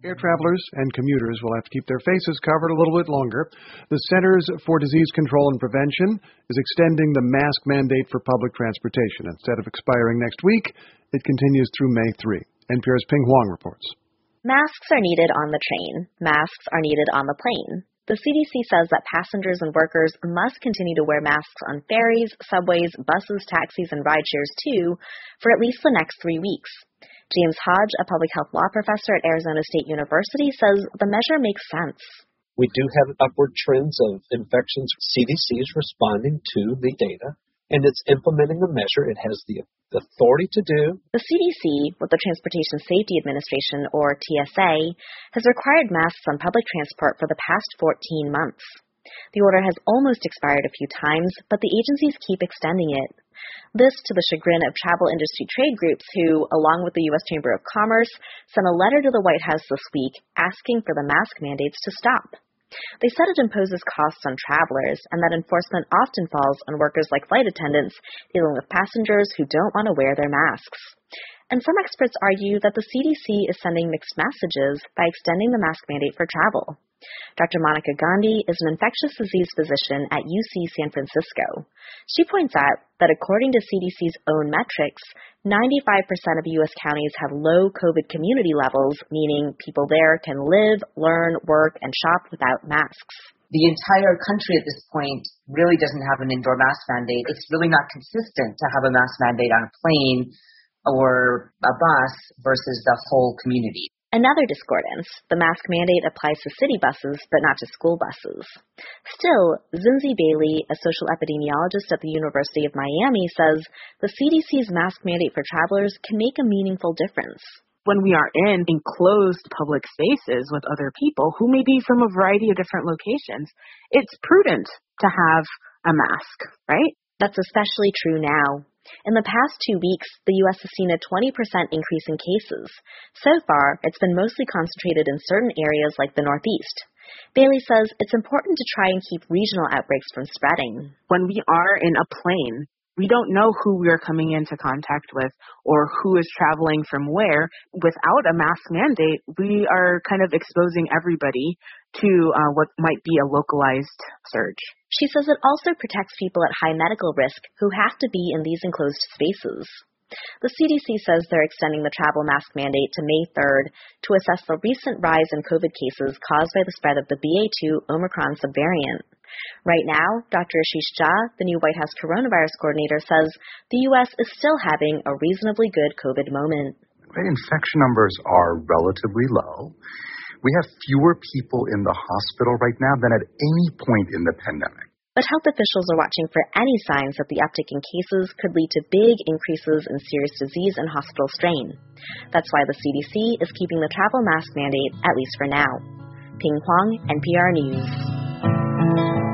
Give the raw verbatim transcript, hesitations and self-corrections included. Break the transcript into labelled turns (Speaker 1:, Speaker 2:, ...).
Speaker 1: Air travelers and commuters will have to keep their faces covered a little bit longer. The Centers for Disease Control and Prevention is extending the mask mandate for public transportation. Instead of expiring next week, it continues through May third. N P R's Ping Huang reports.
Speaker 2: Masks are needed on the train. Masks are needed on the plane. The C D C says that passengers and workers must continue to wear masks on ferries, subways, buses, taxis, and rideshares too for at least the next three weeks. James Hodge, a public health law professor at Arizona State University, says the measure makes sense.
Speaker 3: We do have upward trends of infections. C D C is responding to the data, and it's implementing a measure it has the authority to do.
Speaker 2: The C D C, with the Transportation Safety Administration, or T S A, has required masks on public transport for the past fourteen months. The order has almost expired a few times, but the agencies keep extending it. This to the chagrin of travel industry trade groups who, along with the U S Chamber of Commerce, sent a letter to the White House this week asking for the mask mandates to stop. They said it imposes costs on travelers and that enforcement often falls on workers like flight attendants dealing with passengers who don't want to wear their masks. And some experts argue that the C D C is sending mixed messages by extending the mask mandate for travel. Doctor Monica Gandhi is an infectious disease physician at U C San Francisco. She points out that according to C D C's own metrics, ninety-five percent of U S counties have low COVID community levels, meaning people there can live, learn, work, and shop without masks.
Speaker 4: The entire country at this point really doesn't have an indoor mask mandate. It's really not consistent to have a mask mandate on a plane or a bus versus the whole community.
Speaker 2: Another discordance, the mask mandate applies to city buses, but not to school buses. Still, Zinzi Bailey, a social epidemiologist at the University of Miami, says the C D C's mask mandate for travelers can make a meaningful difference.
Speaker 5: When we are in enclosed public spaces with other people who may be from a variety of different locations, it's prudent to have a mask, right?
Speaker 2: That's especially true now. In the past two weeks, the U S has seen a twenty percent increase in cases. So far, it's been mostly concentrated in certain areas like the Northeast. Bailey says it's important to try and keep regional outbreaks from spreading.
Speaker 5: When we are in a plane, we don't know who we are coming into contact with or who is traveling from where. Without a mask mandate, we are kind of exposing everybody to uh, what might be a localized surge.
Speaker 2: She says it also protects people at high medical risk who have to be in these enclosed spaces. The C D C says they're extending the travel mask mandate to May third to assess the recent rise in COVID cases caused by the spread of the B A two Omicron subvariant. Right now, Doctor Ashish Jha, the new White House coronavirus coordinator, says the U S is still having a reasonably good COVID moment.
Speaker 6: Infection numbers are relatively low. We have fewer people in the hospital right now than at any point in the pandemic.
Speaker 2: But health officials are watching for any signs that the uptick in cases could lead to big increases in serious disease and hospital strain. That's why the C D C is keeping the travel mask mandate, at least for now. Ping Huang, N P R News.